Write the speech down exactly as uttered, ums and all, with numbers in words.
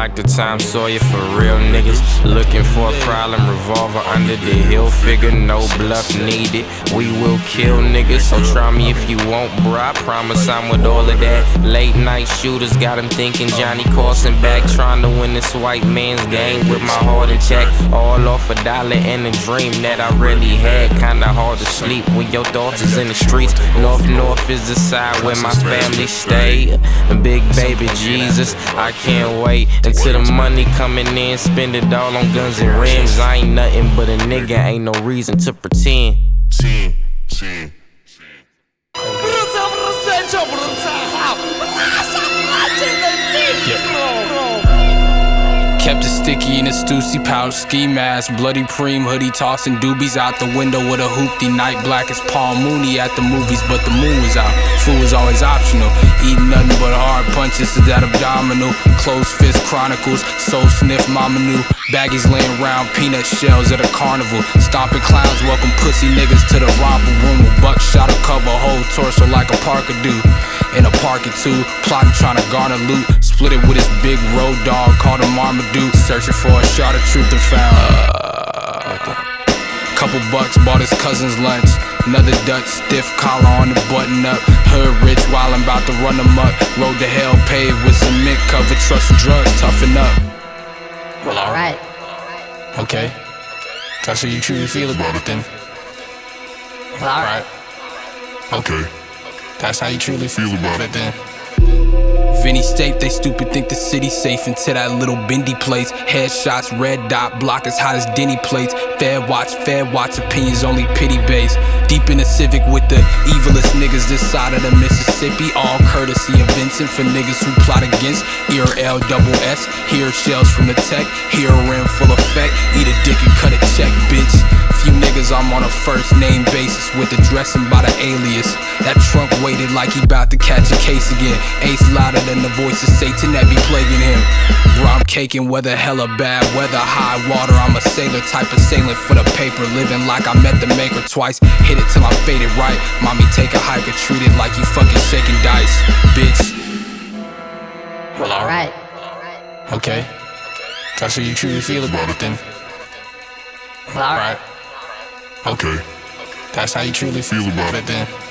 like the Tom Sawyer for real niggas. Looking for a problem, revolver under the hill figure. No bluff needed, we will kill niggas. So try me if you want, bro, I promise I'm with all of that. Late night shooters got him thinking Johnny Carson back, trying to win this white man's game with my heart in check. All off a dollar and a dream that I really had. Kinda hard to sleep when your thoughts is in the streets. North North is the side where my family stay. Big baby Jesus, I can't wait until the money coming in. Spend it all on guns and rims. I ain't nothing but a nigga, ain't no reason to pretend. Ten, ten. Kept it sticky in a Stussy pouch, ski mask, bloody preem, hoodie tossing doobies out the window with a hoopty. Night black as Paul Mooney at the movies, but the moon was out. Food was always optional. Eating nothing but hard punches to that abdominal. Closed fist chronicles, soul sniff mama knew. Baggies laying round peanut shells at a carnival. Stomping clowns welcome pussy niggas to the romper room. A buckshot will cover a whole torso like a Parker do. In a park or two, plotting trying to garner loot. Split it with his big road dog, called him Marmaduke. Searching for a shot of truth and found uh, couple bucks, bought his cousin's lunch. Another Dutch, stiff collar on the button up. Hood rich while I'm about to run amok. Road to hell paved with cement covered. Trust drugs, toughen up. Well, alright. Okay, that's how you truly feel about it then. Well, alright. Okay, that's how you truly feel about it then. Vinny State, they stupid think the city's safe into that little bendy place. Headshots, red dot, block as hot as Denny plates. Fed watch, fed watch, opinions only pity base. Deep in the Civic with the evilest niggas this side of the Mississippi. All courtesy of Vincent for niggas who plot against. Ear L double S, hear shells from the tech. Hear a rim full effect, eat a dick and cut a check, bitch. Few niggas I'm on a first name basis with addressing by the alias. That trunk waited like he bout to catch a case again. Ace louder than the voice of Satan that be plaguing him. Bro, I'm caking weather, hella bad weather, high water. I'm a sailor type of sailing for the paper. Living like I met the maker twice. Hit it till I faded right. Mommy take a hike or treat it like you fucking shaking dice, bitch. Well, alright. Okay, that's how you truly feel about it then. Well, alright. Okay, that's how you truly feel about it then.